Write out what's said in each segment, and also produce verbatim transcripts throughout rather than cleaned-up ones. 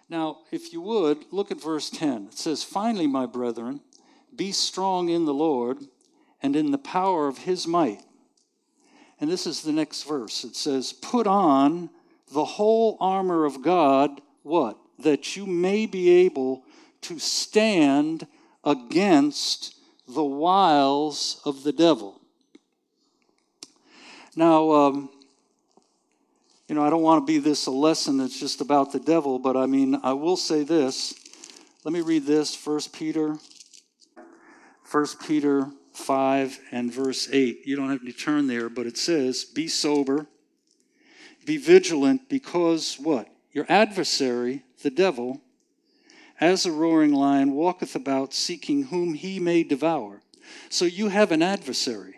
Now, if you would, look at verse ten. It says, "Finally, my brethren, be strong in the Lord and in the power of his might." And this is the next verse. It says, "Put on the whole armor of God," what? "That you may be able to stand against the wiles of the devil." Now, um, you know, I don't want to be this a lesson that's just about the devil, but I mean, I will say this. Let me read this, First Peter, First Peter five and verse eight. You don't have to turn there, but it says, "Be sober, be vigilant, because" what? "Your adversary, the devil, as a roaring lion, walketh about, seeking whom he may devour." So you have an adversary.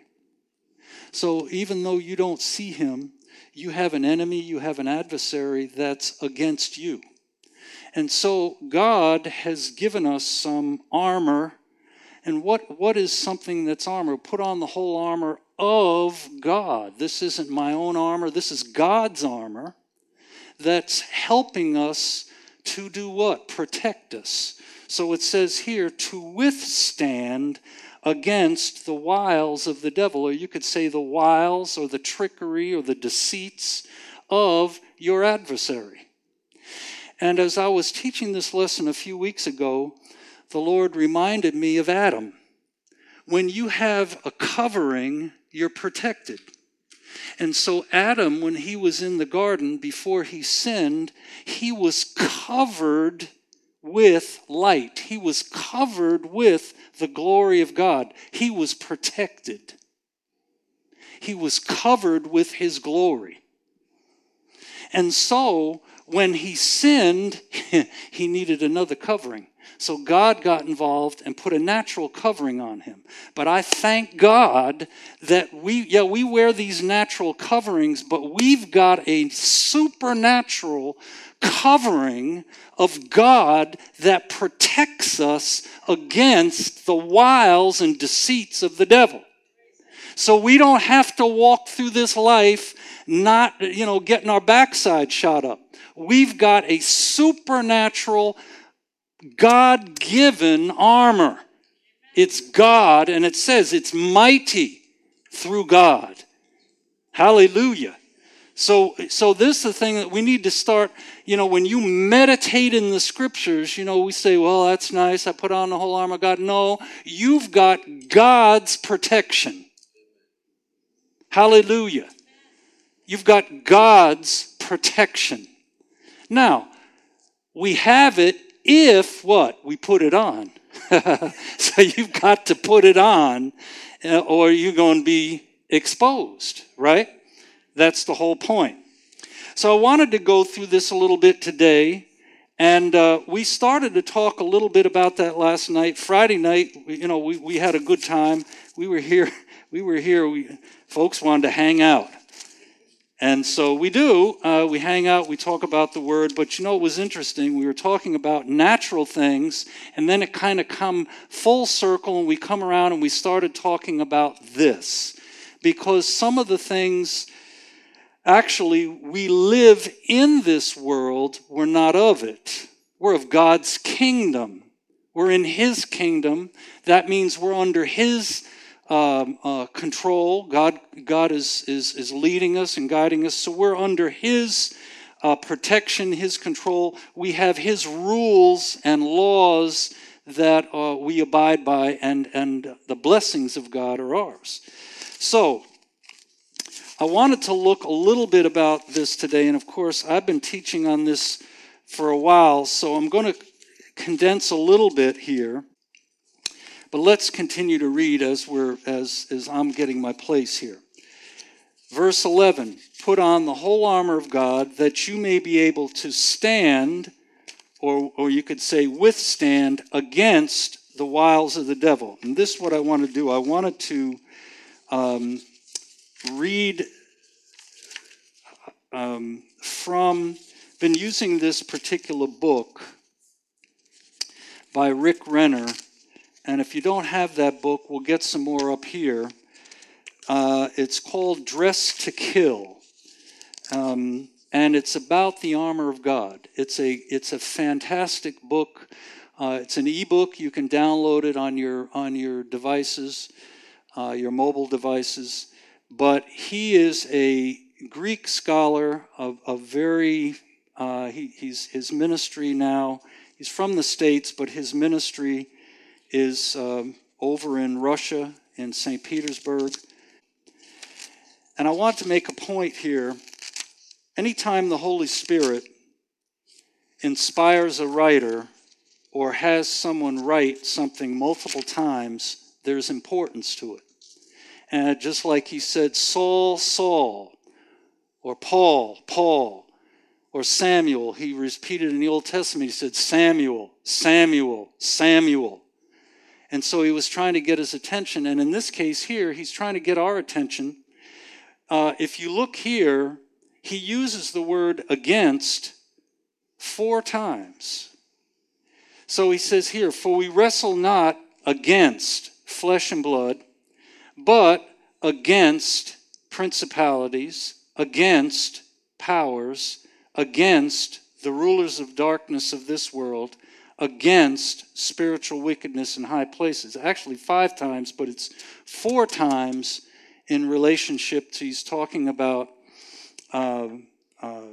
So even though you don't see him, you have an enemy, you have an adversary that's against you. And so God has given us some armor. And what, what is something that's armor? Put on the whole armor of God. This isn't my own armor. This is God's armor that's helping us to do what? Protect us. So it says here, to withstand against the wiles of the devil, or you could say the wiles or the trickery or the deceits of your adversary. And as I was teaching this lesson a few weeks ago, the Lord reminded me of Adam. When you have a covering, you're protected. And so Adam, when he was in the garden before he sinned, he was covered with light. He was covered with the glory of God. He was protected. He was covered with his glory. And so when he sinned, he needed another covering. So God got involved and put a natural covering on him. But I thank God that we, yeah, we wear these natural coverings, but we've got a supernatural covering of God that protects us against the wiles and deceits of the devil. So we don't have to walk through this life not, you know, getting our backside shot up. We've got a supernatural, God-given armor. It's God, and it says it's mighty through God. Hallelujah. So, so this is the thing that we need to start, you know, when you meditate in the scriptures, you know, we say, well, that's nice, I put on the whole armor of God. No, you've got God's protection. Hallelujah. You've got God's protection. Now, we have it if, what? We put it on. So you've got to put it on, or you're going to be exposed, right? That's the whole point. So I wanted to go through this a little bit today, and uh, we started to talk a little bit about that last night. Friday night, you know, we, we had a good time. We were here. We were here. We, folks wanted to hang out. And so we do. Uh, we hang out. We talk about the Word. But you know, it was interesting. We were talking about natural things, and then it kind of come full circle, and we come around, and we started talking about this. Because some of the things, actually, we live in this world. We're not of it. We're of God's kingdom. We're in His kingdom. That means we're under His Um, uh, control. God, God is, is is leading us and guiding us. So we're under His uh, protection, His control. We have His rules and laws that uh, we abide by, and, and the blessings of God are ours. So I wanted to look a little bit about this today, and of course I've been teaching on this for a while, so I'm going to condense a little bit here. But let's continue to read as we're as, as I'm getting my place here. Verse eleven, put on the whole armor of God that you may be able to stand, or, or you could say withstand, against the wiles of the devil. And this is what I want to do. I wanted to um, read um, from, been using this particular book by Rick Renner. And if you don't have that book, we'll get some more up here. Uh, it's called Dress to Kill. Um, and it's about the armor of God. It's a it's a fantastic book. Uh, it's an ebook. You can download it on your on your devices, uh, your mobile devices. But he is a Greek scholar of a very uh, he, he's his ministry now. He's from the States, but his ministry is um, over in Russia, in Saint Petersburg. And I want to make a point here. Anytime the Holy Spirit inspires a writer or has someone write something multiple times, there's importance to it. And just like he said, Saul, Saul, or Paul, Paul, or Samuel, he repeated in the Old Testament, he said, Samuel, Samuel, Samuel. And so he was trying to get his attention. And in this case here, he's trying to get our attention. Uh, if you look here, he uses the word against four times. So he says here, for we wrestle not against flesh and blood, but against principalities, against powers, against the rulers of darkness of this world, against spiritual wickedness in high places. Actually five times, but it's four times in relationship to, he's talking about uh, uh,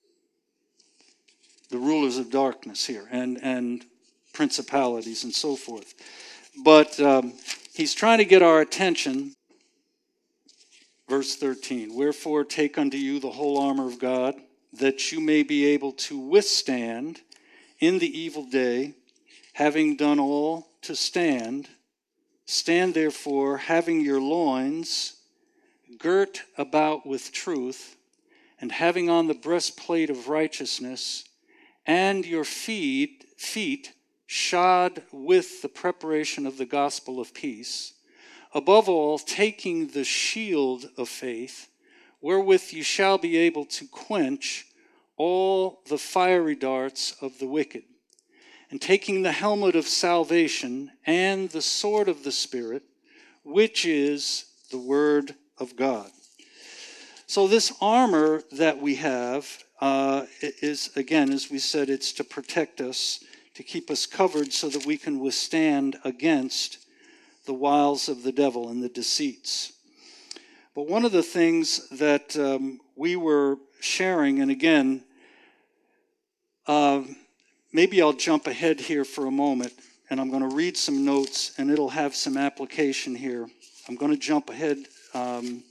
the rulers of darkness here, and, and principalities and so forth. But um, he's trying to get our attention. Verse thirteen, wherefore take unto you the whole armor of God, that you may be able to withstand in the evil day, having done all to stand. Stand therefore, having your loins girt about with truth, and having on the breastplate of righteousness, and your feet, feet shod with the preparation of the gospel of peace. Above all, taking the shield of faith, wherewith you shall be able to quench all the fiery darts of the wicked, and taking the helmet of salvation and the sword of the Spirit, which is the word of God. So this armor that we have uh, is, again, as we said, it's to protect us, to keep us covered so that we can withstand against the wiles of the devil and the deceits. But one of the things that um, we were sharing, and again, uh, maybe I'll jump ahead here for a moment, and I'm going to read some notes, and it'll have some application here. I'm going to jump ahead. Um,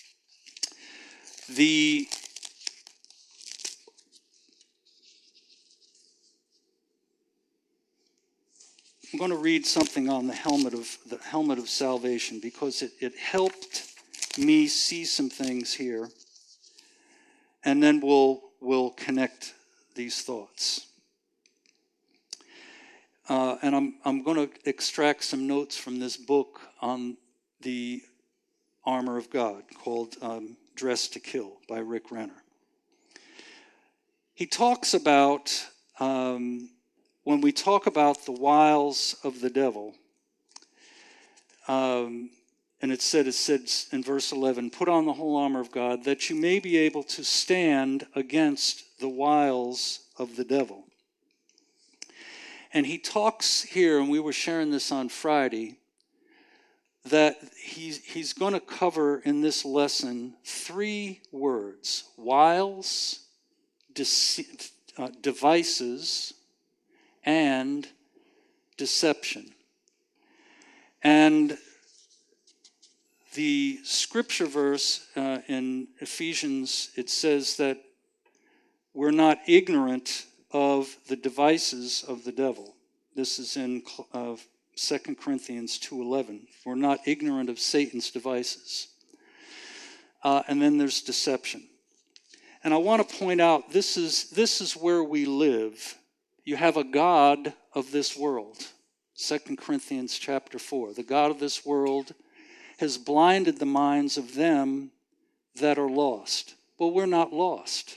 the I'm going to read something on the helmet of the helmet of salvation, because it, it helped me see some things here, and then we'll we'll connect these thoughts. Uh, and I'm I'm going to extract some notes from this book on the armor of God called um, "Dressed to Kill" by Rick Renner. He talks about um, when we talk about the wiles of the devil. Um, And it said, it said in verse eleven, put on the whole armor of God, that you may be able to stand against the wiles of the devil. And he talks here, and we were sharing this on Friday, that he's, he's going to cover in this lesson three words: wiles, dece- uh, devices, and deception. And the scripture verse uh, in Ephesians, it says that we're not ignorant of the devices of the devil. This is in uh, Second Corinthians two eleven. We're not ignorant of Satan's devices. Uh, and then there's deception. And I want to point out, this is, this is where we live. You have a god of this world. Second Corinthians chapter four. The god of this world has blinded the minds of them that are lost. Well, we're not lost.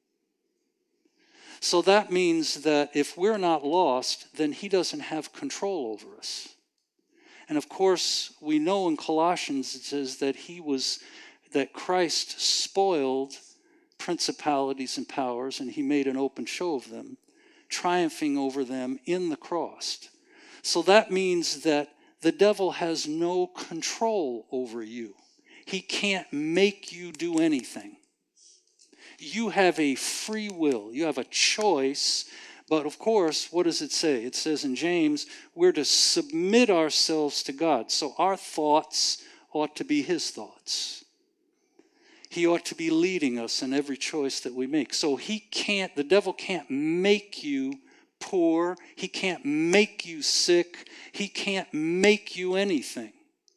So that means that if we're not lost, then he doesn't have control over us. And of course, we know in Colossians it says that he was, that Christ spoiled principalities and powers, and he made an open show of them, triumphing over them in the cross. So that means that the devil has no control over you. He can't make you do anything. You have a free will. You have a choice. But of course, what does it say? It says in James, we're to submit ourselves to God. So our thoughts ought to be his thoughts. He ought to be leading us in every choice that we make. So he can't, the devil can't make you poor. He can't make you sick. He can't make you anything.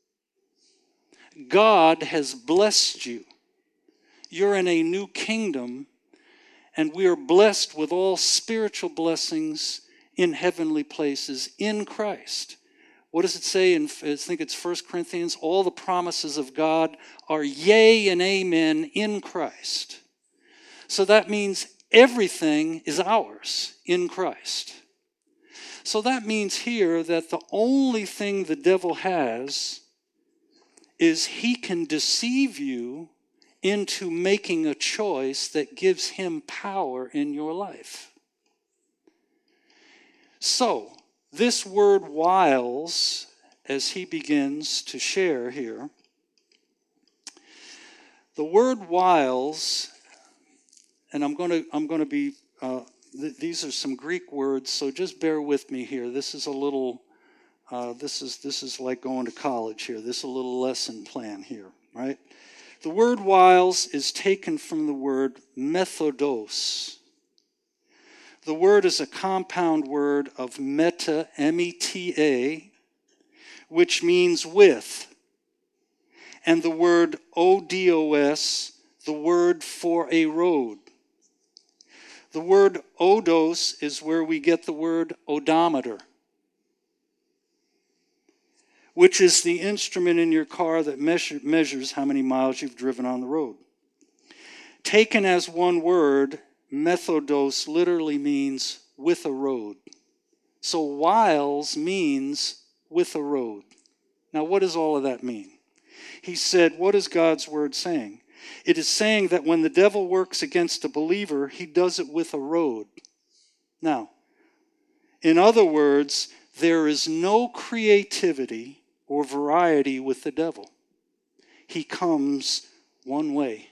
God has blessed you. You're in a new kingdom, and we are blessed with all spiritual blessings in heavenly places in Christ. What does it say in, I think it's First Corinthians? All the promises of God are yea and amen in Christ. So that means everything is ours in Christ. So that means here that the only thing the devil has is he can deceive you into making a choice that gives him power in your life. So, this word wiles, as he begins to share here, the word wiles, and I'm going to I'm going to be, uh, th- these are some Greek words, so just bear with me here. This is a little, uh, this is this is like going to college here. This is a little lesson plan here, right? The word wiles is taken from the word methodos. The word is a compound word of meta, M E T A, which means with. And the word O D O S, the word for a road. The word odos is where we get the word odometer, which is the instrument in your car that measure, measures how many miles you've driven on the road. Taken as one word, methodos literally means with a road. So wiles means with a road. Now what does all of that mean? He said, what is God's word saying? It is saying that when the devil works against a believer, he does it with a road. Now, in other words, there is no creativity or variety with the devil. He comes one way.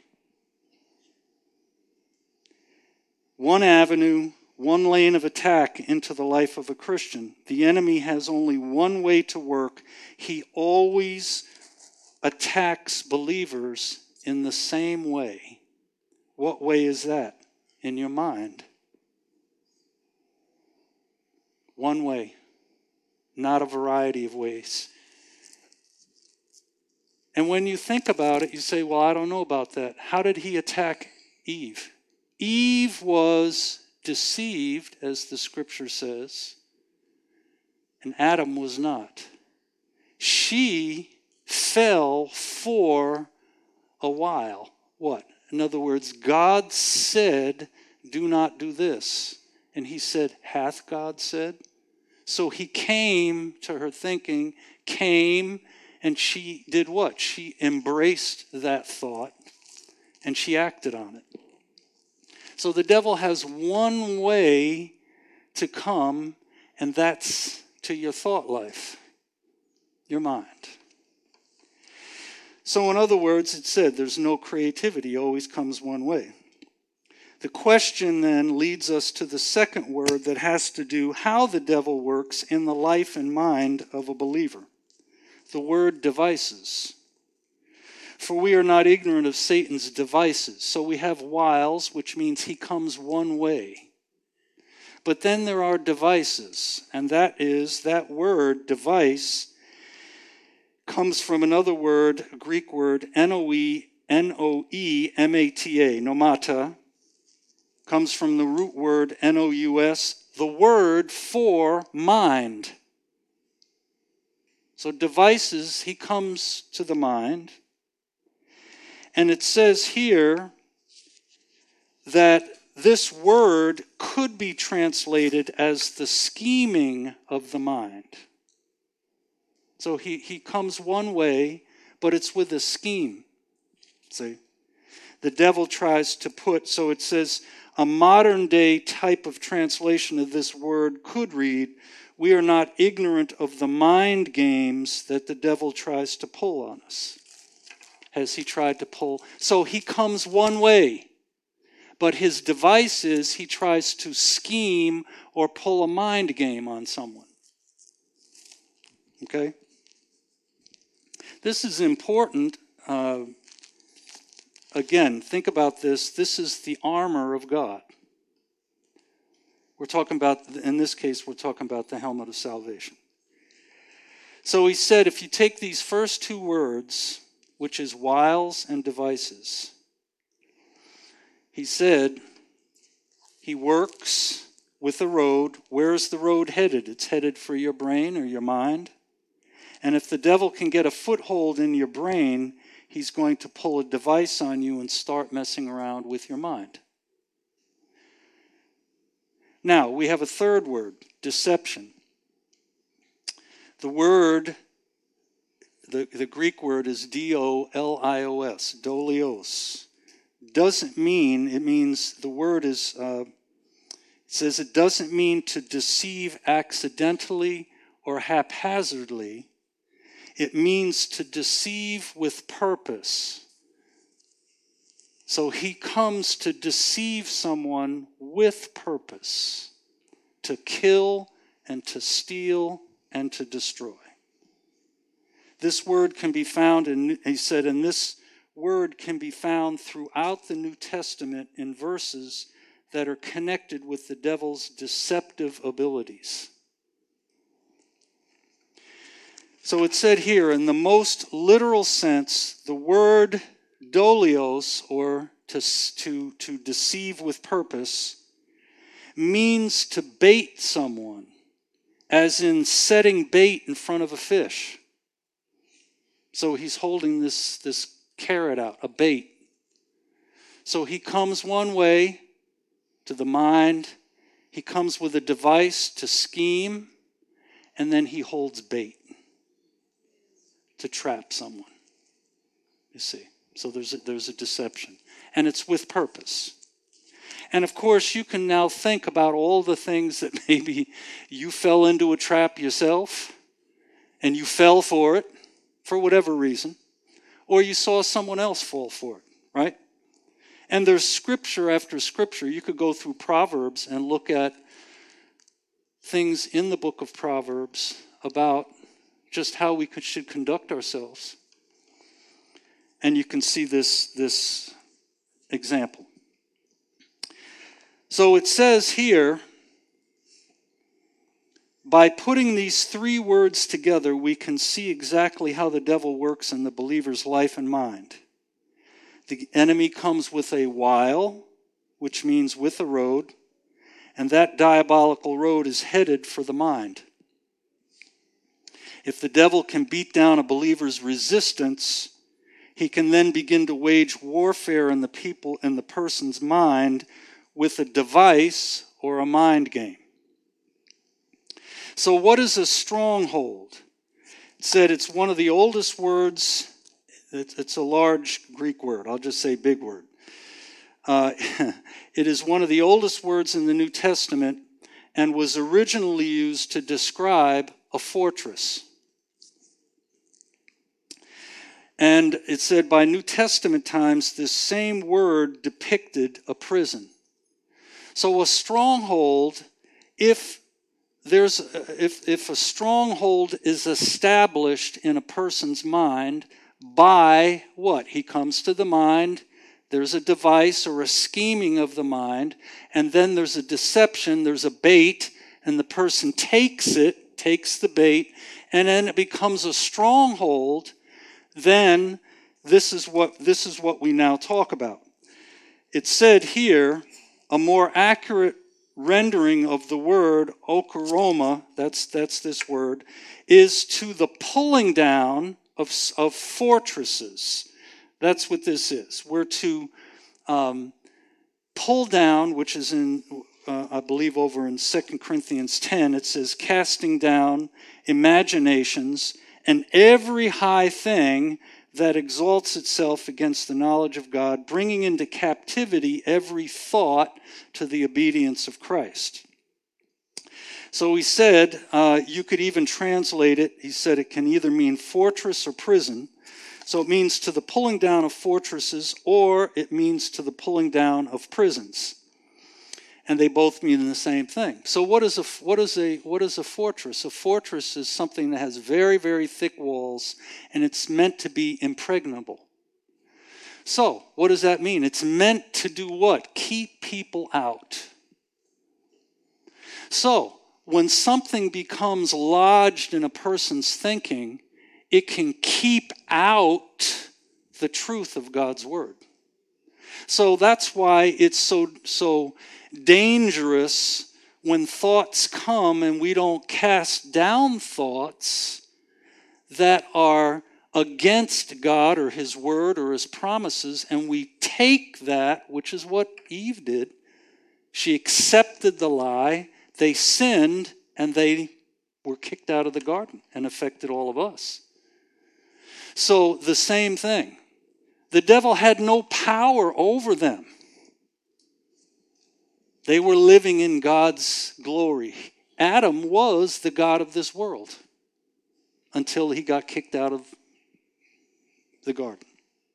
One avenue, one lane of attack into the life of a Christian. The enemy has only one way to work. He always attacks believers in the same way. What way is that? In your mind. One way, not a variety of ways. And when you think about it, you say, well, I don't know about that. How did he attack Eve? Eve was deceived, as the scripture says, and Adam was not. She fell for a while. What? In other words, God said, do not do this. And he said, hath God said? So he came to her thinking, came, and she did what? She embraced that thought, and she acted on it. So the devil has one way to come, and that's to your thought life, your mind. So in other words, it said there's no creativity, always comes one way. The question then leads us to the second word that has to do how the devil works in the life and mind of a believer. The word devices. For we are not ignorant of Satan's devices. So we have wiles, which means he comes one way. But then there are devices, and that is, that word, device, comes from another word, a Greek word, N O E, N O E M A T A, nomata, comes from the root word N O U S, the word for mind. So devices, he comes to the mind. And it says here that this word could be translated as the scheming of the mind. So he, he comes one way, but it's with a scheme. See? the devil tries to put. So it says a modern day type of translation of this word could read, we are not ignorant of the mind games that the devil tries to pull on us. Has he tried to pull? So he comes one way, but his device is he tries to scheme or pull a mind game on someone. Okay? This is important. Uh, again, think about this. This is the armor of God. We're talking about, in this case, we're talking about the helmet of salvation. So he said, if you take these first two words, which is wiles and devices, he said, he works with a road. Where is the road headed? It's headed for your brain or your mind. And if the devil can get a foothold in your brain, he's going to pull a device on you and start messing around with your mind. Now, we have a third word, deception. The word, the, the Greek word is D O L I O S, dolios. Doesn't mean, it means, the word is, uh, it says it doesn't mean to deceive accidentally or haphazardly. It means to deceive with purpose. So he comes to deceive someone with purpose, to kill and to steal and to destroy. This word can be found in, he said, and this word can be found throughout the New Testament in verses that are connected with the devil's deceptive abilities. So it said here, in the most literal sense, the word dolios, or to, to, to deceive with purpose, means to bait someone, as in setting bait in front of a fish. So he's holding this, this carrot out, a bait. So he comes one way to the mind, he comes with a device to scheme, and then he holds bait to trap someone. You see. So there's a, there's a deception. And it's with purpose. And of course, you can now think about all the things that maybe you fell into a trap yourself, and you fell for it, for whatever reason, or you saw someone else fall for it, right? And there's scripture after scripture. You could go through Proverbs and look at things in the book of Proverbs about just how we could, should conduct ourselves. And you can see this, this example. So it says here, by putting these three words together, we can see exactly how the devil works in the believer's life and mind. The enemy comes with a wile, which means with a road, and that diabolical road is headed for the mind. If the devil can beat down a believer's resistance, he can then begin to wage warfare in the people, in the person's mind, with a device or a mind game. So what is a stronghold? It said it's one of the oldest words. It's a large Greek word. I'll just say big word. Uh, it is one of the oldest words in the New Testament and was originally used to describe a fortress. And it said by New Testament times, this same word depicted a prison. So a stronghold, if there's if if a stronghold is established in a person's mind by what? He comes to the mind, there's a device or a scheming of the mind, and then there's a deception, there's a bait, and the person takes it, takes the bait, and then it becomes a stronghold. Then this is what this is what we now talk about. It said here, a more accurate rendering of the word okoroma, that's that's this word, is to the pulling down of, of fortresses. That's what this is. We're to um, pull down, which is in, uh, I believe over in Second Corinthians ten, it says, casting down imaginations and every high thing that exalts itself against the knowledge of God, bringing into captivity every thought to the obedience of Christ. So he said, uh, you could even translate it, he said it can either mean fortress or prison. So it means to the pulling down of fortresses, or it means to the pulling down of prisons. And they both mean the same thing. So what is a what is a what is a fortress? A fortress is something that has very, very thick walls, and it's meant to be impregnable. So what does that mean? It's meant to do what? Keep people out. So when something becomes lodged in a person's thinking, it can keep out the truth of God's word. So that's why it's so so dangerous when thoughts come and we don't cast down thoughts that are against God or his word or his promises, and we take that, which is what Eve did. She accepted the lie, they sinned, and they were kicked out of the garden and affected all of us. So the same thing. The devil had no power over them. They were living in God's glory. Adam was the god of this world until he got kicked out of the garden.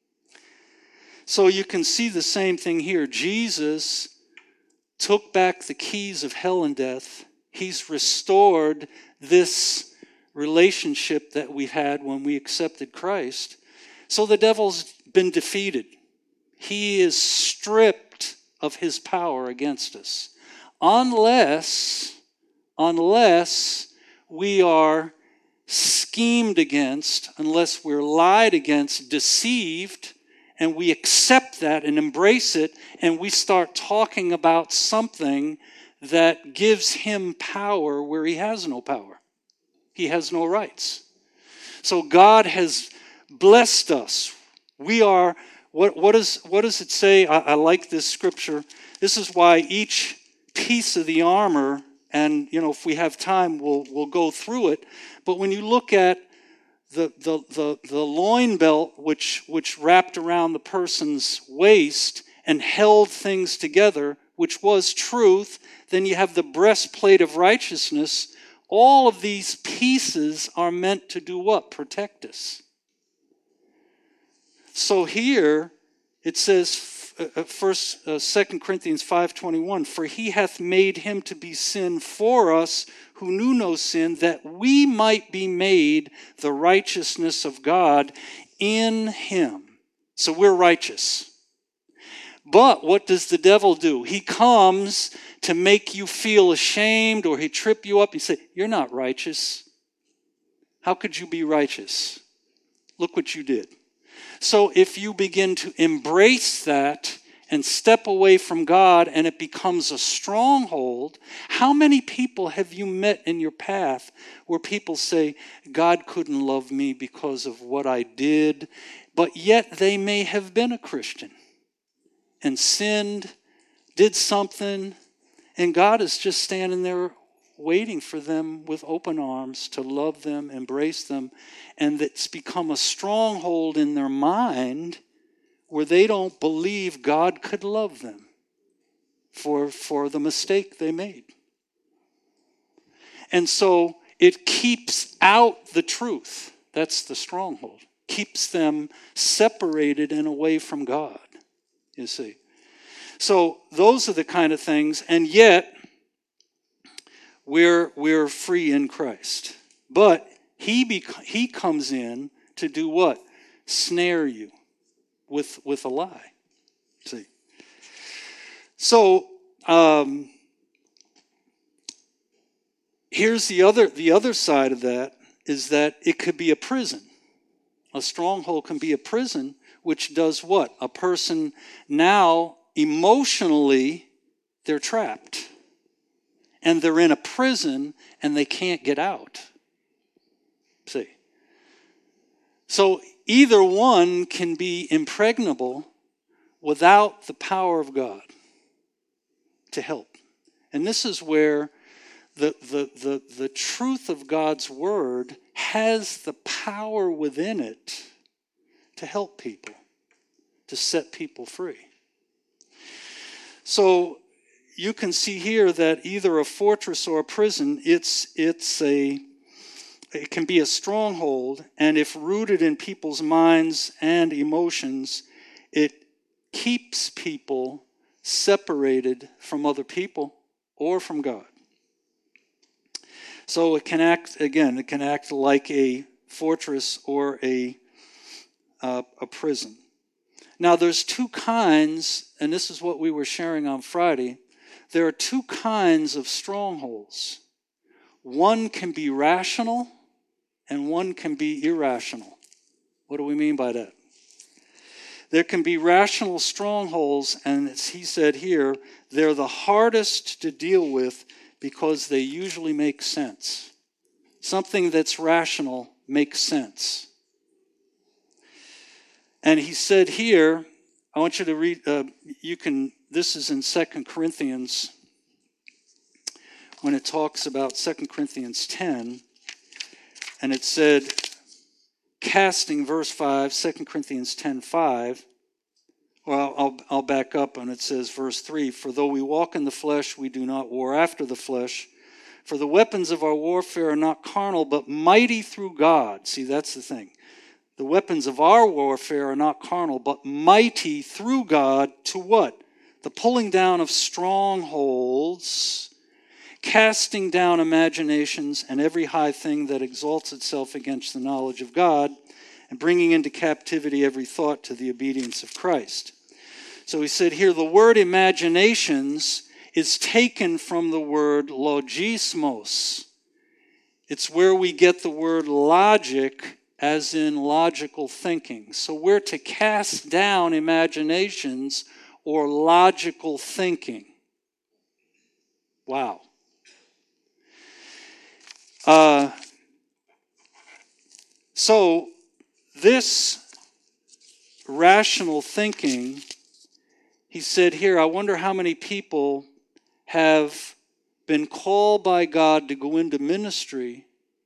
So you can see the same thing here. Jesus took back the keys of hell and death. He's restored this relationship that we had when we accepted Christ. So the devil's been defeated. He is stripped of his power against us. Unless, unless we are schemed against, unless we're lied against, deceived, and we accept that and embrace it, and we start talking about something that gives him power where he has no power. He has no rights. So God has blessed us. We are, what, what, is, what does it say? I, I like this scripture. This is why each piece of the armor, and you know, if we have time, we'll, we'll go through it. But when you look at the, the, the, the loin belt, which, which wrapped around the person's waist and held things together, which was truth, then you have the breastplate of righteousness. All of these pieces are meant to do what? Protect us. So here it says, uh, first, uh, Second Corinthians five twenty-one, for he hath made him to be sin for us who knew no sin, that we might be made the righteousness of God in him. So we're righteous. But what does the devil do? He comes to make you feel ashamed, or he trip you up and say, you're not righteous. How could you be righteous? Look what you did. So if you begin to embrace that and step away from God and it becomes a stronghold, how many people have you met in your path where people say, God couldn't love me because of what I did, but yet they may have been a Christian and sinned, did something, and God is just standing there waiting for them with open arms to love them, embrace them, and it's become a stronghold in their mind where they don't believe God could love them for, for the mistake they made. And so it keeps out the truth. That's the stronghold. Keeps them separated and away from God, you see. So those are the kind of things, and yet we're, we're free in Christ. But he, bec- he comes in to do what? Snare you with, with a lie. See? So um, here's the other, the other side of that, is that it could be a prison. A stronghold can be a prison, which does what? A person now emotionally, they're trapped. And they're in a prison and they can't get out. See? So either one can be impregnable without the power of God to help. And this is where the, the, the, the truth of God's word has the power within it to help people, to set people free. So you can see here that either a fortress or a prison, it's it's a it can be a stronghold, and if rooted in people's minds and emotions, it keeps people separated from other people or from God. So it can act, again, it can act like a fortress or a, uh, a prison. Now there's two kinds, and this is what we were sharing on Friday. There are two kinds of strongholds. One can be rational, and one can be irrational. What do we mean by that? There can be rational strongholds, and as he said here, they're the hardest to deal with because they usually make sense. Something that's rational makes sense. And he said here, I want you to read, uh, you can, this is in Second Corinthians, when it talks about Second Corinthians ten, and it said, casting, verse five, Second Corinthians ten five. Well, I'll, I'll back up, and it says, verse three, for though we walk in the flesh, we do not war after the flesh. For the weapons of our warfare are not carnal, but mighty through God. See, that's the thing. The weapons of our warfare are not carnal, but mighty through God to what? The pulling down of strongholds, casting down imaginations and every high thing that exalts itself against the knowledge of God, and bringing into captivity every thought to the obedience of Christ. So he said here, the word imaginations is taken from the word logismos. It's where we get the word logic, as in logical thinking. So we're to cast down imaginations or logical thinking. Wow. Uh, so this rational thinking, he said here, I wonder how many people have been called by God to go into ministry,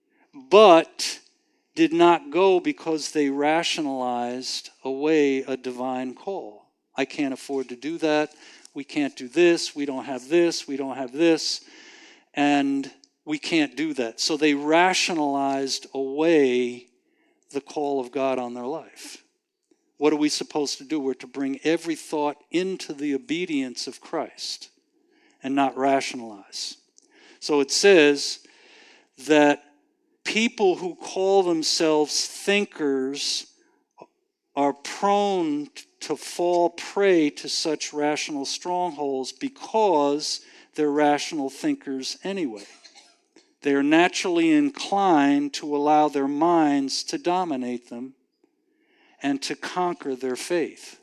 but did not go because they rationalized away a divine call. I can't afford to do that. We can't do this. We don't have this. We don't have this. And we can't do that. So they rationalized away the call of God on their life. What are we supposed to do? We're to bring every thought into the obedience of Christ and not rationalize. So it says that people who call themselves thinkers are prone to fall prey to such rational strongholds because they're rational thinkers anyway. They are naturally inclined to allow their minds to dominate them and to conquer their faith.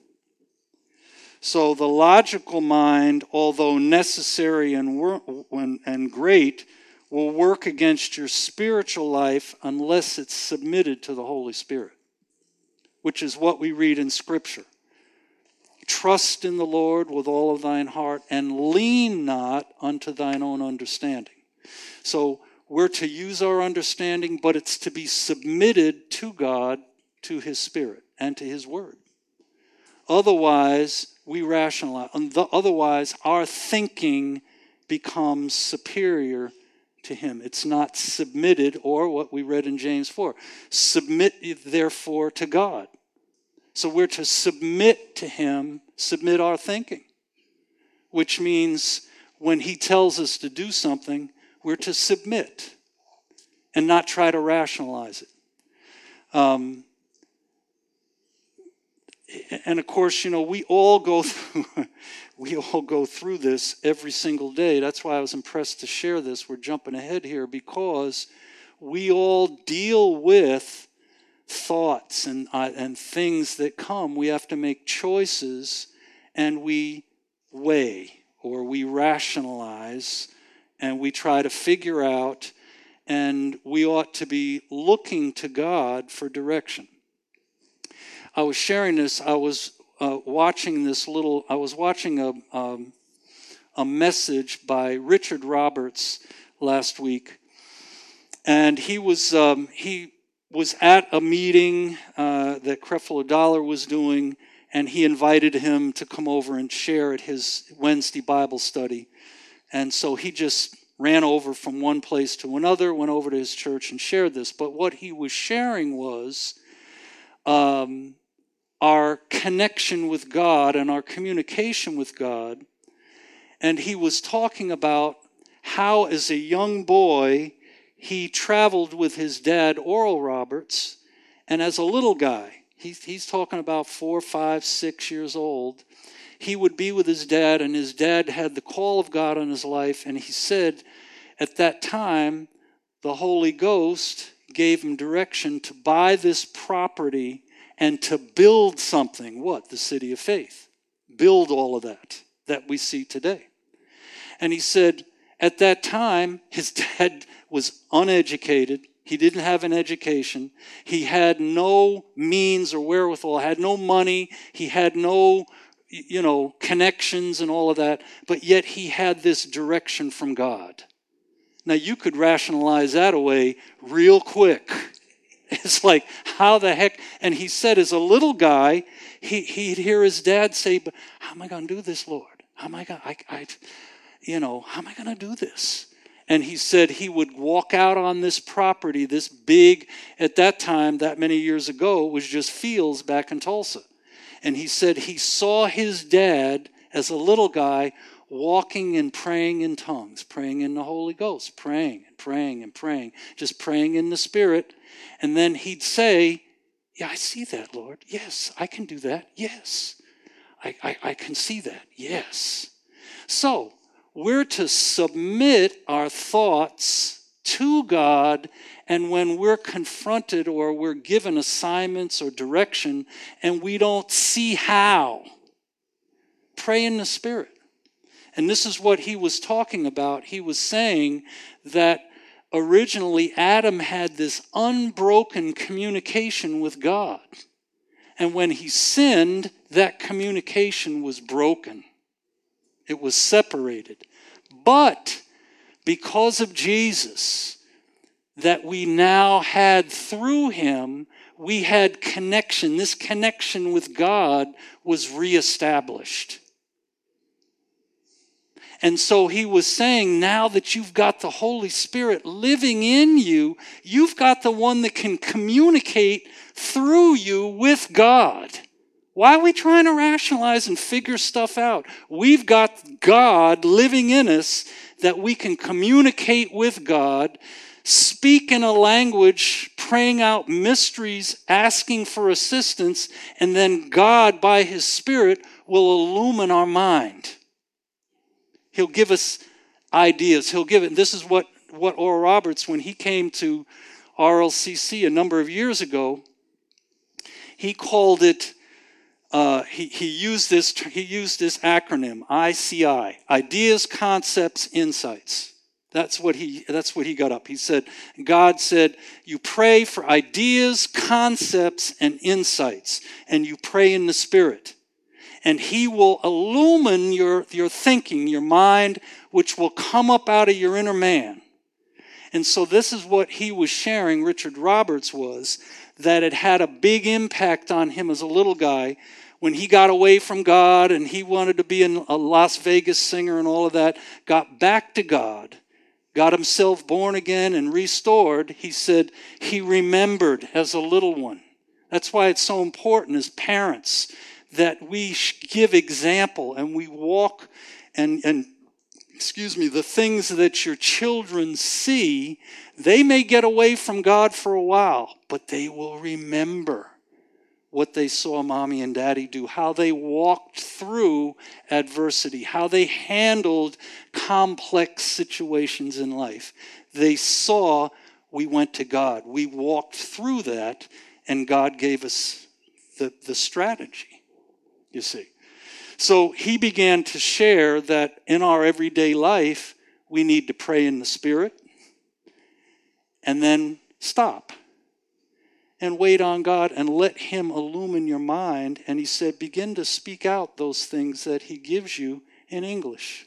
So the logical mind, although necessary and, wor- and great, will work against your spiritual life unless it's submitted to the Holy Spirit, which is what we read in Scripture. Trust in the Lord with all of thine heart and lean not unto thine own understanding. So we're to use our understanding, but it's to be submitted to God, to His Spirit, and to His Word. Otherwise, we rationalize. Otherwise, our thinking becomes superior to Him. It's not submitted, or what we read in James four. Submit, therefore, to God. So we're to submit to Him, submit our thinking, which means when He tells us to do something, we're to submit and not try to rationalize it. Um, and of course, you know, we all go through we all go through this every single day. That's why I was impressed to share this. We're jumping ahead here because we all deal with thoughts and uh, and things that come. We have to make choices, and we weigh or we rationalize, and we try to figure out, and we ought to be looking to God for direction. I was sharing this. I was uh, watching this little. I was watching a um, a message by Richard Roberts last week, and he was um, he was at a meeting uh, that Creflo Dollar was doing, and he invited him to come over and share at his Wednesday Bible study. And so he just ran over from one place to another, went over to his church and shared this. But what he was sharing was um, our connection with God and our communication with God. And he was talking about how, as a young boy, he traveled with his dad, Oral Roberts, and as a little guy, he's, he's talking about four, five, six years old, he would be with his dad, and his dad had the call of God on his life, and he said at that time, the Holy Ghost gave him direction to buy this property and to build something. What? The City of Faith. Build all of that that we see today. And he said, at that time, his dad was uneducated. He didn't have an education. He had no means or wherewithal, had no money. He had no, you know, connections and all of that. But yet he had this direction from God. Now, you could rationalize that away real quick. It's like, how the heck? And he said, as a little guy, he, he'd hear his dad say, but how am I going to do this, Lord? How am I going to, I, I, you know, how am I going to do this? And he said he would walk out on this property, this big, at that time, that many years ago, it was just fields back in Tulsa. And he said he saw his dad as a little guy walking and praying in tongues, praying in the Holy Ghost, praying and praying and praying, just praying in the Spirit. And then he'd say, yeah, I see that, Lord. Yes, I can do that. Yes, I, I, I can see that. Yes. So, we're to submit our thoughts to God, and when we're confronted or we're given assignments or direction and we don't see how, pray in the Spirit. And this is what he was talking about. He was saying that originally Adam had this unbroken communication with God. And when he sinned, that communication was broken. It was separated. But because of Jesus, that we now had through him, we had connection. This connection with God was reestablished. And so he was saying, now that you've got the Holy Spirit living in you, you've got the one that can communicate through you with God. Why are we trying to rationalize and figure stuff out? We've got God living in us that we can communicate with God, speak in a language, praying out mysteries, asking for assistance, and then God, by his Spirit, will illumine our mind. He'll give us ideas. He'll give it. And this is what, what Oral Roberts, when he came to R L C C a number of years ago, he called it, uh, he, he used this, he used this acronym, I C I, Ideas, Concepts, Insights. That's what he, that's what he got up. He said, God said, you pray for ideas, concepts, and insights, and you pray in the Spirit. And he will illumine your, your thinking, your mind, which will come up out of your inner man. And so this is what he was sharing, Richard Roberts was, that it had a big impact on him as a little guy when he got away from God and he wanted to be a Las Vegas singer and all of that, got back to God, got himself born again and restored. He said he remembered as a little one. That's why it's so important as parents that we give example and we walk and, and, excuse me, the things that your children see, they may get away from God for a while, but they will remember what they saw mommy and daddy do, how they walked through adversity, how they handled complex situations in life. They saw we went to God. We walked through that, and God gave us the, the strategy. You see. So he began to share that in our everyday life, we need to pray in the Spirit and then stop and wait on God and let him illumine your mind. And he said, begin to speak out those things that he gives you in English.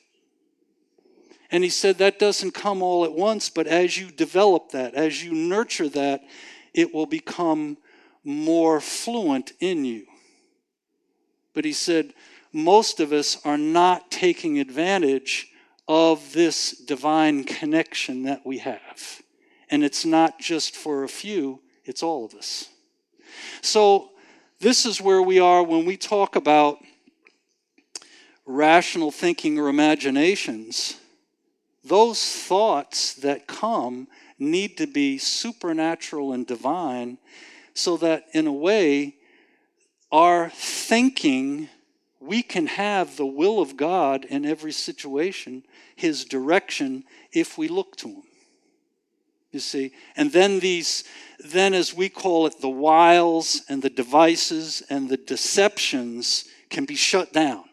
And he said that doesn't come all at once, but as you develop that, as you nurture that, it will become more fluent in you. But he said, most of us are not taking advantage of this divine connection that we have. And it's not just for a few, it's all of us. So this is where we are when we talk about rational thinking or imaginations. Those thoughts that come need to be supernatural and divine, so that in a way, our thinking, we can have the will of God in every situation, his direction, if we look to him. You see? And then these, then as we call it, the wiles and the devices and the deceptions can be shut down.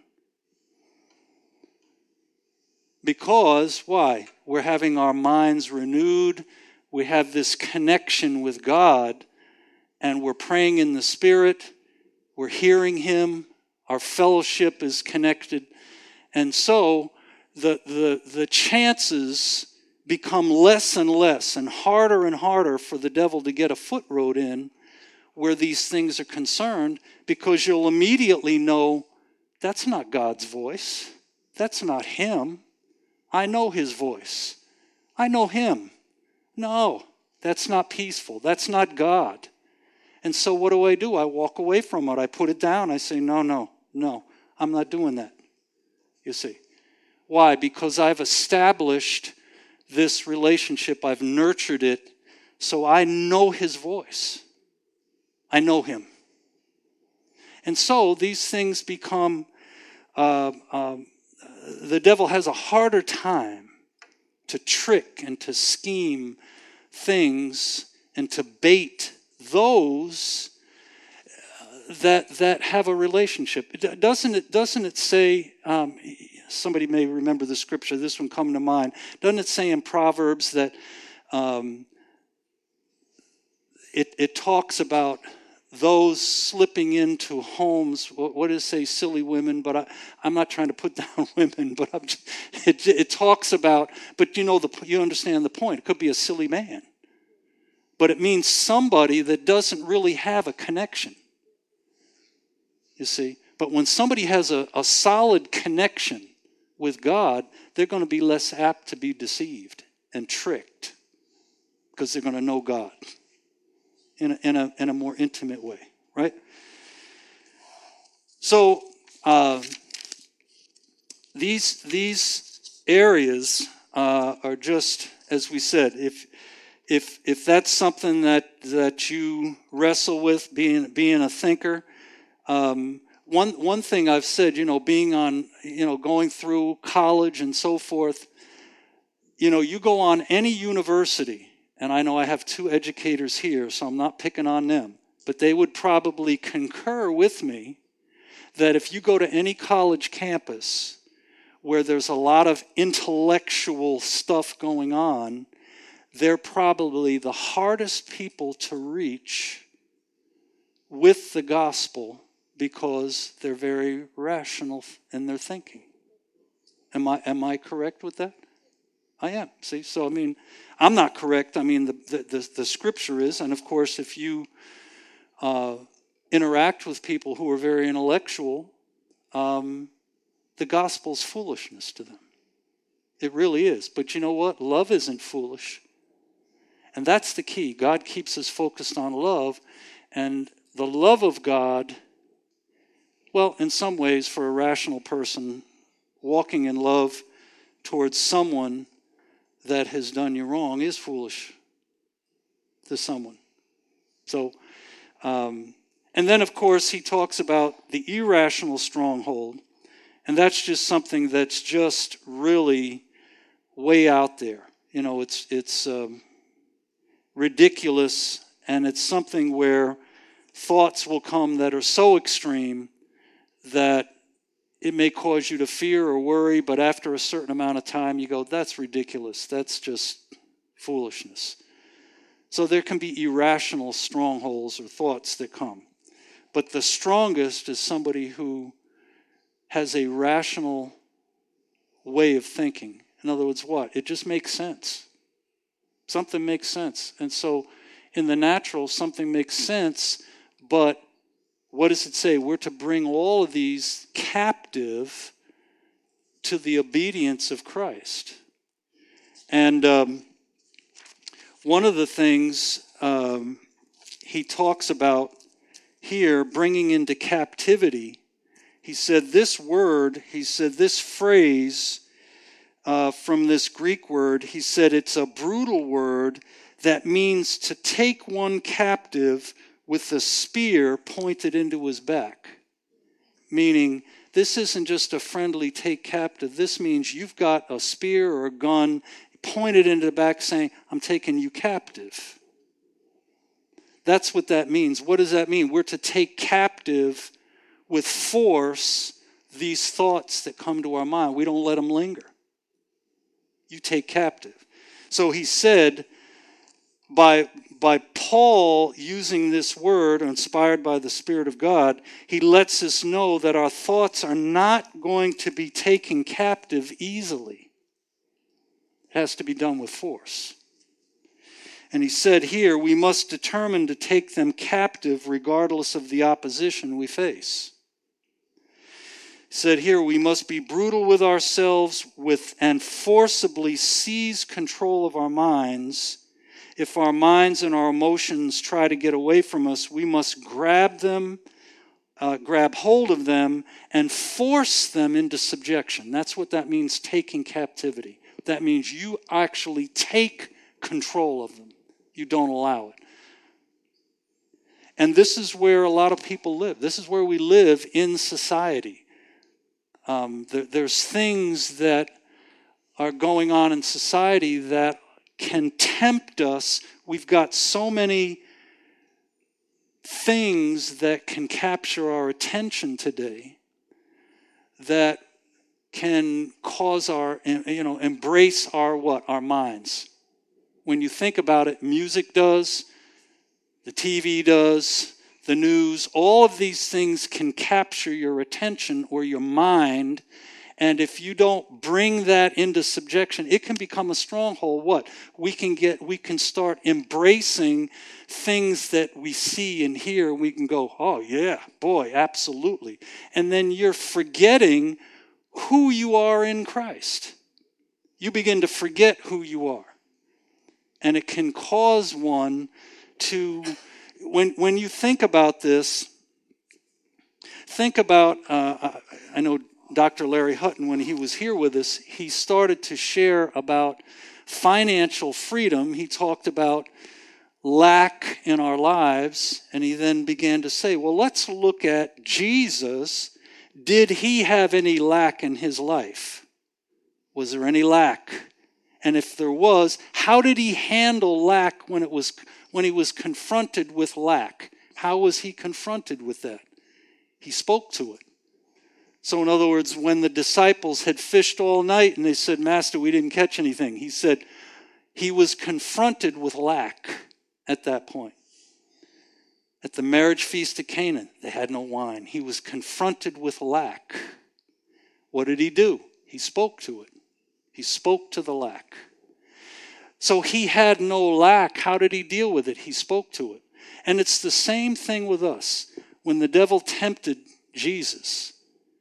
Because, why? We're having our minds renewed, we have this connection with God, and we're praying in the Spirit, we're hearing him, our fellowship is connected. And so the, the, the chances become less and less and harder and harder for the devil to get a foothold in where these things are concerned, because you'll immediately know that's not God's voice. That's not him. I know his voice. I know him. No, that's not peaceful. That's not God. And so what do I do? I walk away from it. I put it down. I say, no, no, no, I'm not doing that. You see. Why? Because I've established this relationship. I've nurtured it. So I know his voice. I know him. And so these things become, uh, um, the devil has a harder time to trick and to scheme things and to bait those that that have a relationship. Doesn't it, doesn't it say, um, somebody may remember the scripture, this one come to mind, doesn't it say in Proverbs that um, it, it talks about those slipping into homes, what, what does it say, silly women, but I, I'm not trying to put down women, but I'm just, it, it talks about, but you know, the you understand the point. It could be a silly man. But it means somebody that doesn't really have a connection. You see? But when somebody has a, a solid connection with God, they're going to be less apt to be deceived and tricked, because they're going to know God in a, in a, in a more intimate way, right? So uh, these, these areas uh, are just, as we said, if If if that's something that, that you wrestle with, being being a thinker, um, one one thing I've said, you know, being on, you know, going through college and so forth, you know, you go on any university, and I know I have two educators here, so I'm not picking on them, but they would probably concur with me that if you go to any college campus where there's a lot of intellectual stuff going on, they're probably the hardest people to reach with the gospel, because they're very rational in their thinking. Am I am I correct with that? I am. See, so I mean, I'm not correct. I mean, the the, the, the scripture is, and of course, if you uh, interact with people who are very intellectual, um, the gospel's foolishness to them. It really is. But you know what? Love isn't foolish. And that's the key. God keeps us focused on love. And the love of God, well, in some ways, for a rational person, walking in love towards someone that has done you wrong is foolish to someone. So, um, and then, of course, he talks about the irrational stronghold. And that's just something that's just really way out there. You know, it's it's... Um, ridiculous, and it's something where thoughts will come that are so extreme that it may cause you to fear or worry, but after a certain amount of time you go, that's ridiculous, that's just foolishness. So there can be irrational strongholds or thoughts that come. But the strongest is somebody who has a rational way of thinking. In other words, what? It just makes sense. Something makes sense. And so in the natural, something makes sense, but what does it say? We're to bring all of these captive to the obedience of Christ. And um, one of the things um, he talks about here, bringing into captivity, he said this word, he said this phrase uh, from this Greek word, he said it's a brutal word that means to take one captive with a spear pointed into his back. Meaning, this isn't just a friendly take captive. This means you've got a spear or a gun pointed into the back saying, I'm taking you captive. That's what that means. What does that mean? We're to take captive with force these thoughts that come to our mind. We don't let them linger. You take captive. So he said, by, by Paul using this word, inspired by the Spirit of God, he lets us know that our thoughts are not going to be taken captive easily. It has to be done with force. And he said here, we must determine to take them captive regardless of the opposition we face. He said here, we must be brutal with ourselves with and forcibly seize control of our minds. If our minds and our emotions try to get away from us, we must grab them, uh, grab hold of them, and force them into subjection. That's what that means, taking captivity. That means you actually take control of them. You don't allow it. And this is where a lot of people live. This is where we live in society. Um, there, there's things that are going on in society that can tempt us. We've got so many things that can capture our attention today that can cause our, you know, embrace our what? Our minds. When you think about it, music does, the T V does, the news, all of these things can capture your attention or your mind. And if you don't bring that into subjection, it can become a stronghold. What? We can get, we can start embracing things that we see and hear. We can go, oh yeah, boy, absolutely. And then you're forgetting who you are in Christ. You begin to forget who you are. And it can cause one to, when when you think about this, think about, uh, I know Doctor Larry Hutton, when he was here with us, he started to share about financial freedom. He talked about lack in our lives, and he then began to say, well, let's look at Jesus. Did he have any lack in his life? Was there any lack? And if there was, how did he handle lack when it was when he was confronted with lack? How was he confronted with that? He spoke to it. So in other words, when the disciples had fished all night and they said, Master, we didn't catch anything, he said he was confronted with lack at that point. At the marriage feast of Canaan, they had no wine. He was confronted with lack. What did he do? He spoke to it. He spoke to the lack. So he had no lack. How did he deal with it? He spoke to it. And it's the same thing with us. When the devil tempted Jesus,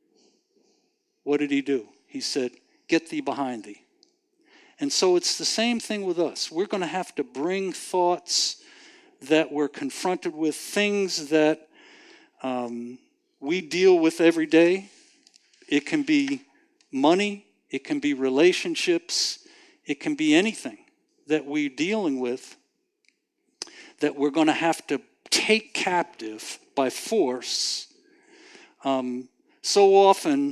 what did he do? He said, get thee behind thee. And so it's the same thing with us. We're going to have to bring thoughts that we're confronted with, things that um, we deal with every day. It can be money. It can be relationships. It can be anything that we're dealing with that we're going to have to take captive by force. Um, so often,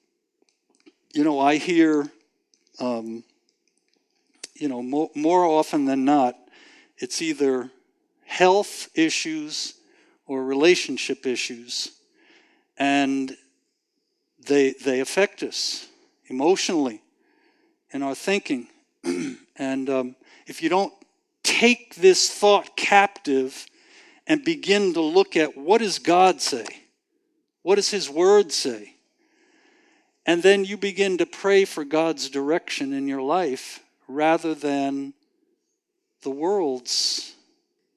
you know, I hear, um, you know, more, more often than not, it's either health issues or relationship issues, and they they affect us emotionally in our thinking. And um, if you don't take this thought captive and begin to look at what does God say? What does his word say? And then you begin to pray for God's direction in your life rather than the world's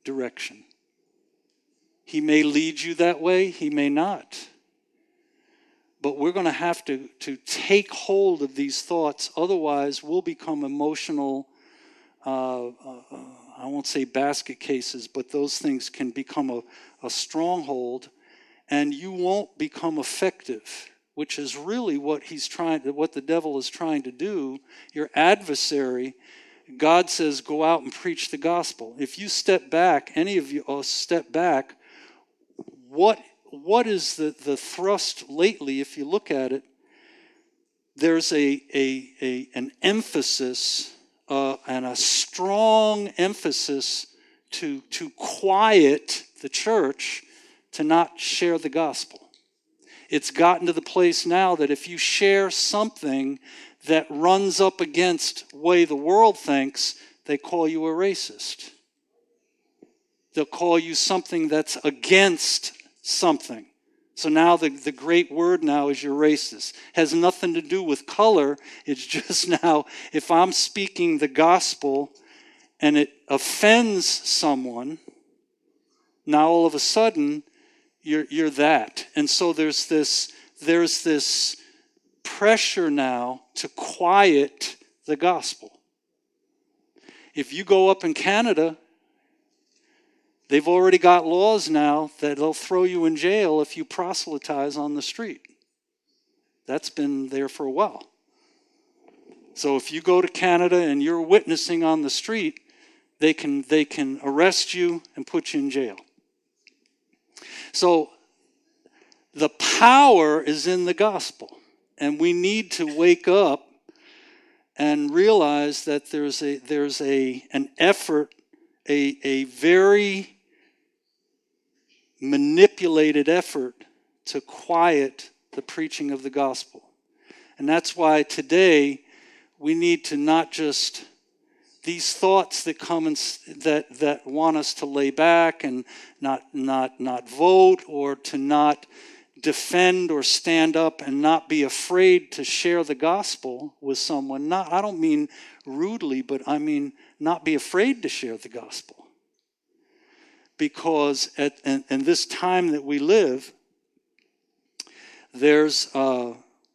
direction. He may lead you that way, he may not. But we're going to have to, to take hold of these thoughts. Otherwise, we'll become emotional, uh, uh, I won't say basket cases, but those things can become a, a stronghold, and you won't become effective, which is really what he's trying, what the devil is trying to do. Your adversary, God says, go out and preach the gospel. If you step back, any of you uh, step back, what what is the, the thrust lately? If you look at it, there's a, a, a an emphasis uh, and a strong emphasis to to quiet the church, to not share the gospel. It's gotten to the place now that if you share something that runs up against the way the world thinks, they call you a racist. They'll call you something that's against something. So now the, the great word now is you're racist. Has nothing to do with color. It's just now, if I'm speaking the gospel and it offends someone, now all of a sudden you're you're that. And so there's this there's this pressure now to quiet the gospel. If you go up in Canada, they've already got laws now that they'll throw you in jail if you proselytize on the street. That's been there for a while. So if you go to Canada and you're witnessing on the street, they can they can arrest you and put you in jail. So the power is in the gospel, and we need to wake up and realize that there's a there's a an effort, a a very manipulated effort to quiet the preaching of the gospel. And that's why today we need to not just these thoughts that come and that that want us to lay back and not not not vote, or to not defend or stand up and not be afraid to share the gospel with someone. Not I don't mean rudely, but I mean not be afraid to share the gospel. Because at in, in this time that we live, there's uh,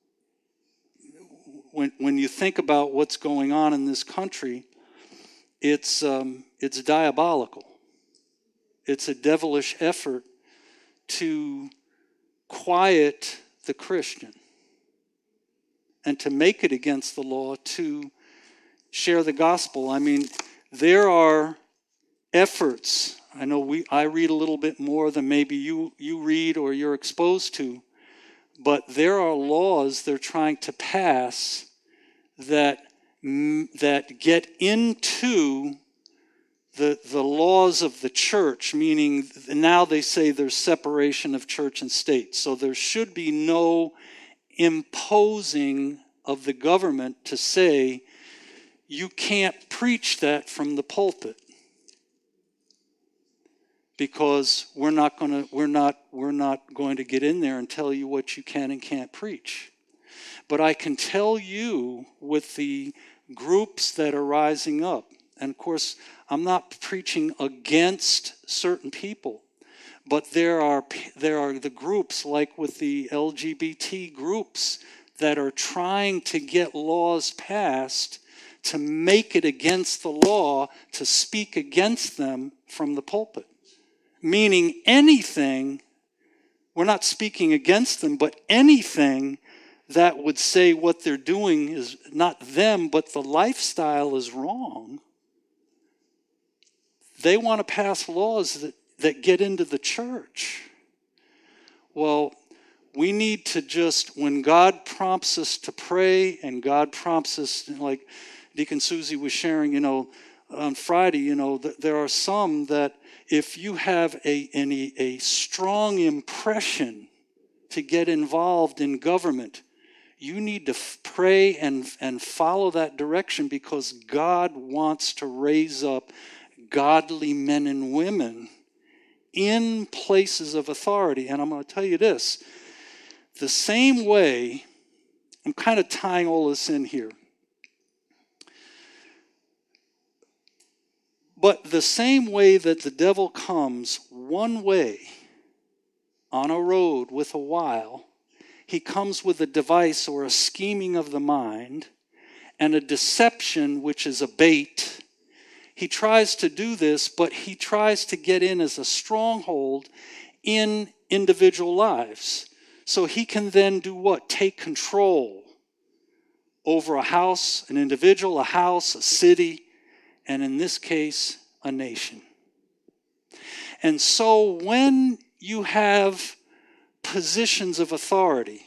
when when you think about what's going on in this country, it's um, it's diabolical. It's a devilish effort to quiet the Christian and to make it against the law to share the gospel. I mean, there are efforts. I know we I read a little bit more than maybe you you read or you're exposed to, but there are laws they're trying to pass that that get into the the laws of the church, meaning now they say there's separation of church and state. So there should be no imposing of the government to say you can't preach that from the pulpit, because we're not going to we're not we're not going to get in there and tell you what you can and can't preach. But I can tell you with the groups that are rising up, and of course I'm not preaching against certain people, but there are there are the groups like with the L G B T groups that are trying to get laws passed to make it against the law to speak against them from the pulpit. Meaning anything, we're not speaking against them, but anything that would say what they're doing is not them, but the lifestyle is wrong. They want to pass laws that, that get into the church. Well, we need to just, when God prompts us to pray and God prompts us, like Deacon Susie was sharing, you know, on Friday, you know, th- there are some that if you have a, any, a strong impression to get involved in government, you need to f- pray and, and follow that direction, because God wants to raise up godly men and women in places of authority. And I'm going to tell you this, the same way, I'm kind of tying all this in here. But the same way that the devil comes one way on a road with a wile, he comes with a device or a scheming of the mind and a deception, which is a bait. He tries to do this, but he tries to get in as a stronghold in individual lives. So he can then do what? Take control over a house, an individual, a house, a city, and in this case, a nation. And so when you have positions of authority,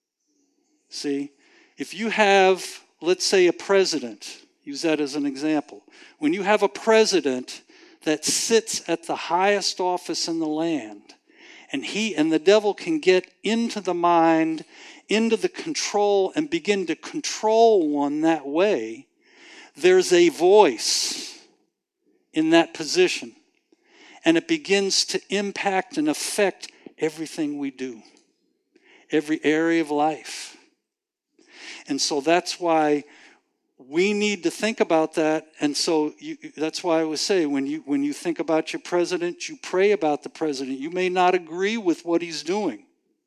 see, if you have, let's say, a president, use that as an example. When you have a president that sits at the highest office in the land, and he and the devil can get into the mind, into the control, and begin to control one that way, there's a voice in that position. And it begins to impact and affect everything we do, every area of life. And so that's why we need to think about that. And so you, that's why I would say when you when you think about your president, you pray about the president. You may not agree with what he's doing.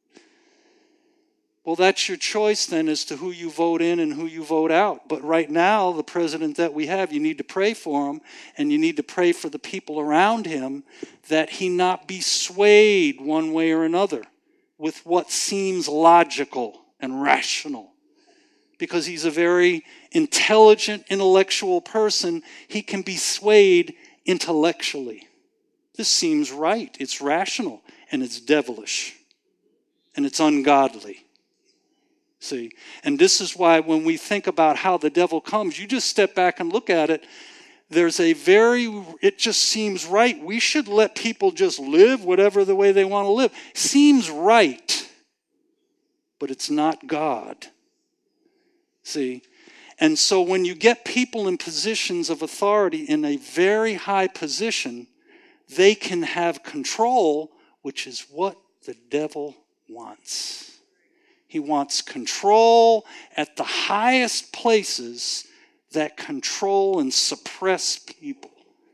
Well, that's your choice then as to who you vote in and who you vote out. But right now, the president that we have, you need to pray for him, and you need to pray for the people around him that he not be swayed one way or another with what seems logical and rational. Because he's a very intelligent, intellectual person, he can be swayed intellectually. This seems right, it's rational, and it's devilish, and it's ungodly. See, and this is why when we think about how the devil comes, you just step back and look at it. There's a very, it just seems right. We should let people just live whatever the way they want to live. Seems right, but it's not God. See, and so when you get people in positions of authority in a very high position, they can have control, which is what the devil wants. He wants control at the highest places that control and suppress people.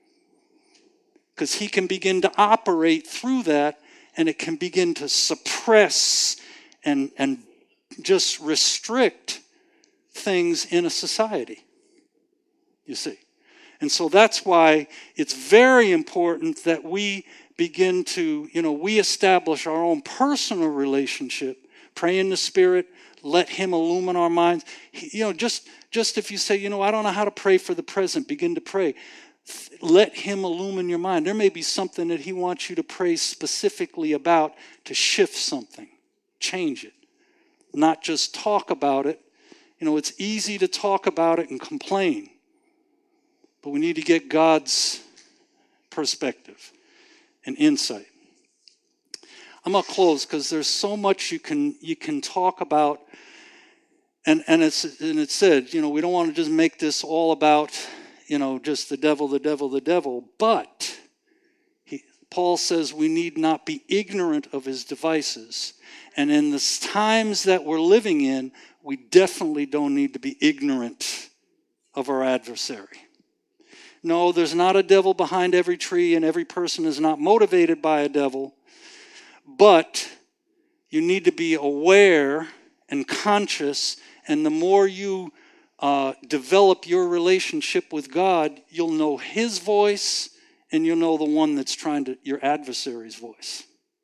Because he can begin to operate through that, and it can begin to suppress and, and just restrict things in a society. You see. And so that's why it's very important that we begin to, you know, we establish our own personal relationship. Pray in the Spirit. Let him illumine our minds. He, you know, just, just if you say, you know, I don't know how to pray for the present, begin to pray. Let him illumine your mind. There may be something that he wants you to pray specifically about to shift something, change it, not just talk about it. You know, it's easy to talk about it and complain, but we need to get God's perspective and insight. I'm going to close because there's so much you can you can talk about, and and it's and it said, you know, we don't want to just make this all about, you know, just the devil, the devil, the devil. But he, Paul says we need not be ignorant of his devices, and in the times that we're living in, we definitely don't need to be ignorant of our adversary. No, there's not a devil behind every tree, and every person is not motivated by a devil. But you need to be aware and conscious, and the more you uh, develop your relationship with God, you'll know his voice, and you'll know the one that's trying to, your adversary's voice.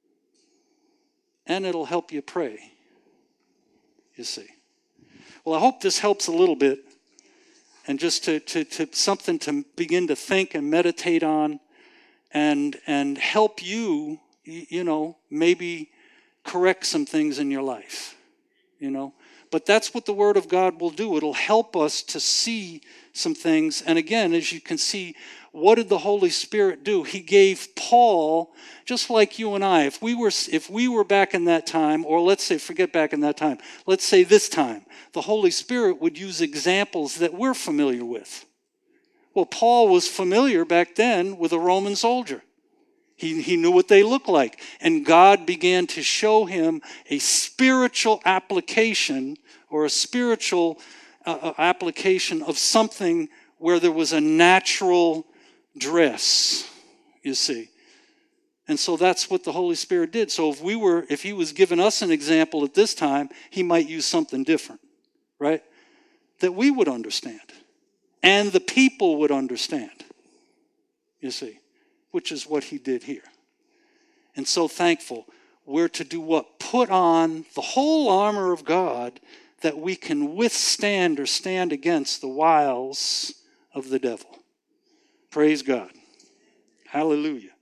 And it'll help you pray, you see. Well, I hope this helps a little bit, and just to, to, to something to begin to think and meditate on, and and help you, you know, maybe correct some things in your life, you know. But that's what the Word of God will do. It'll help us to see some things. And again, as you can see, what did the Holy Spirit do? He gave Paul, just like you and I, if we were if we were back in that time, or let's say, forget back in that time, let's say this time, the Holy Spirit would use examples that we're familiar with. Well, Paul was familiar back then with a Roman soldier. He, he knew what they looked like. And God began to show him a spiritual application or a spiritual uh, application of something where there was a natural dress, you see. And so that's what the Holy Spirit did. So if we were, if he was giving us an example at this time, he might use something different, right? That we would understand. And the people would understand, you see, which is what he did here. And so thankful. We're to do what? Put on the whole armor of God that we can withstand or stand against the wiles of the devil. Praise God. Hallelujah.